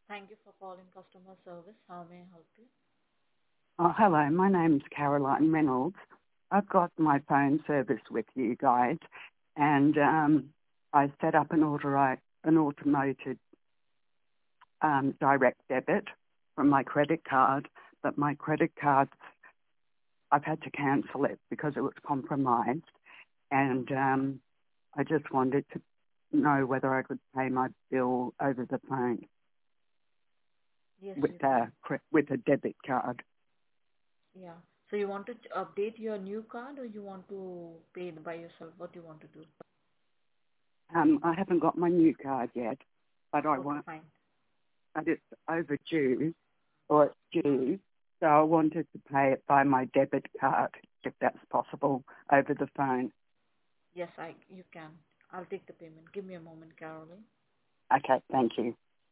Thank you for calling customer service. How may I help you? Oh, hello. My name's Caroline Reynolds. I've got my phone service with you guys, and I set up an automated direct debit from my credit card, but my credit card, I've had to cancel it because it was compromised, and I just wanted to know whether I could pay my bill over the phone Yes, with you a can. with a debit card. Yeah. So you want to update your new card or you want to pay it by yourself? What do you want to do? I haven't got my new card yet, but I Okay, want. fine. But it's overdue, or it's due, so I wanted to pay it by my debit card, if that's possible, over the phone. Yes, you can. I'll take the payment. Give me a moment, Caroline. Okay, thank you.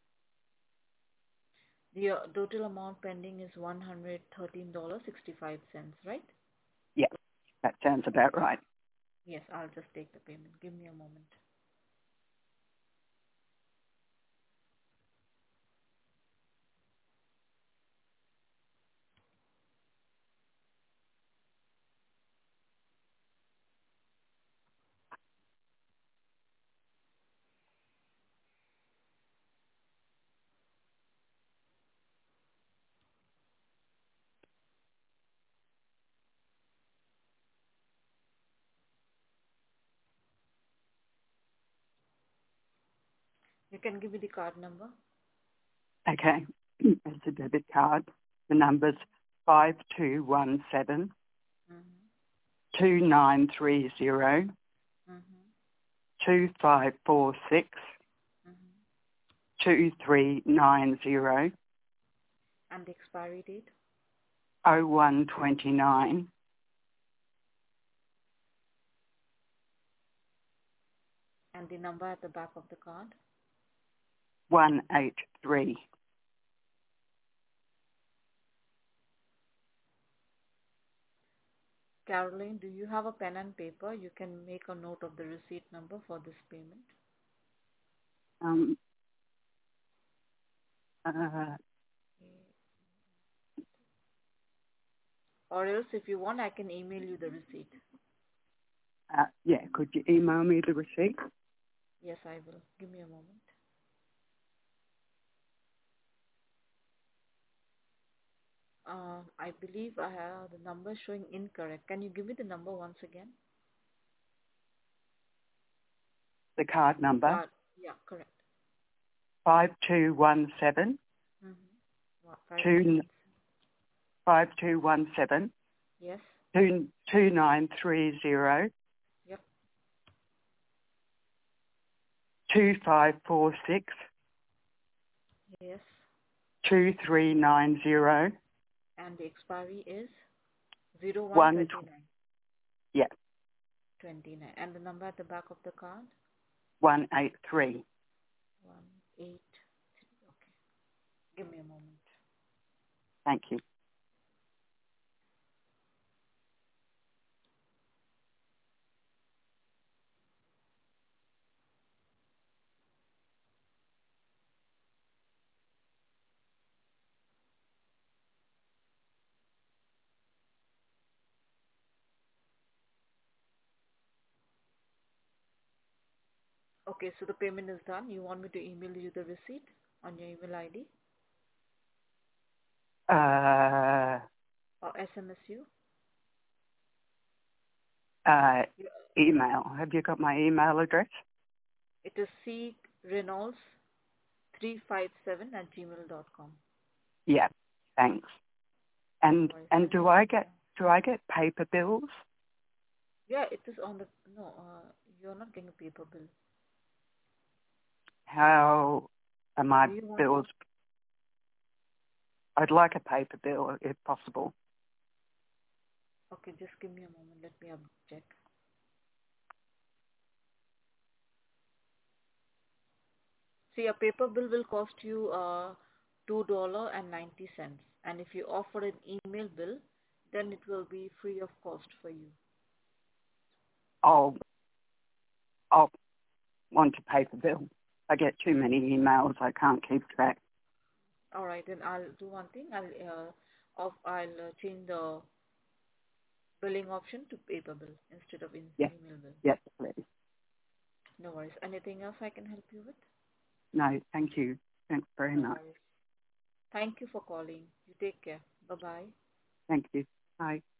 The total amount pending is $113.65, right? Yeah, that sounds about right. Yes, I'll just take the payment. Give me a moment. You can give me the card number. Okay, it's a debit card. The number's 5217 Mm-hmm. 2930 Mm-hmm. 2546 Mm-hmm. 2390 And the expiry date 0129 and the number at the back of the card. 183. Caroline, do you have a pen and paper? You can make a note of the receipt number for this payment. Um, uh, Or else, if you want, I can email you the receipt. yeah, could you email me the receipt? Yes, I will. Give me a moment. I believe I have the number showing incorrect. Can you give me the number once again? The card The number, card. Yeah, correct. 5217 Mm-hmm. What, 5217? 5217 Yes. 2930 Yep. 2546 Yes. 2390 And the expiry is 1, 0129. yeah, 29. And the number at the back of the card? 183. 183. Okay. Give me a moment. Thank you. Okay, so the payment is done. You want me to email you the receipt on your email ID Uh, or SMS you? uh, Yeah. email. Have you got my email address? It is creynolds357@gmail.com. Yeah, thanks. No And worries. and Let me, yeah. do I get paper bills? Yeah, it is on the, no, you're not getting a paper bill. How are my Do you want, bills? I'd like a paper bill if possible. okay, just give me a moment. Let me check. See, a paper bill will cost you $2.90. And if you offer an email bill, then it will be free of cost for you. I'll I'll want a paper bill. I get too many emails. I can't keep track. All right, then I'll do one thing. I'll change the billing option to paper bill instead of Yes, email bill. yes, please. No worries. Anything else I can help you with? No, thank you. Thanks very No much. worries. Thank you for calling. You take care. Bye bye. Thank you. Bye.